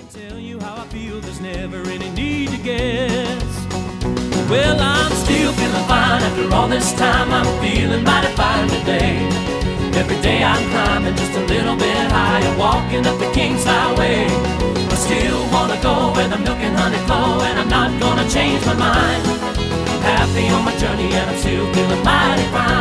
Tell you how I feel, there's never any need to guess. Well, I'm still feeling fine after all this time. I'm feeling mighty fine today. Every day I'm climbing just a little bit higher, walking up the King's Highway. I still wanna go where the milk and honey flow, and I'm not gonna change my mind. Happy on my journey and I'm still feeling mighty fine.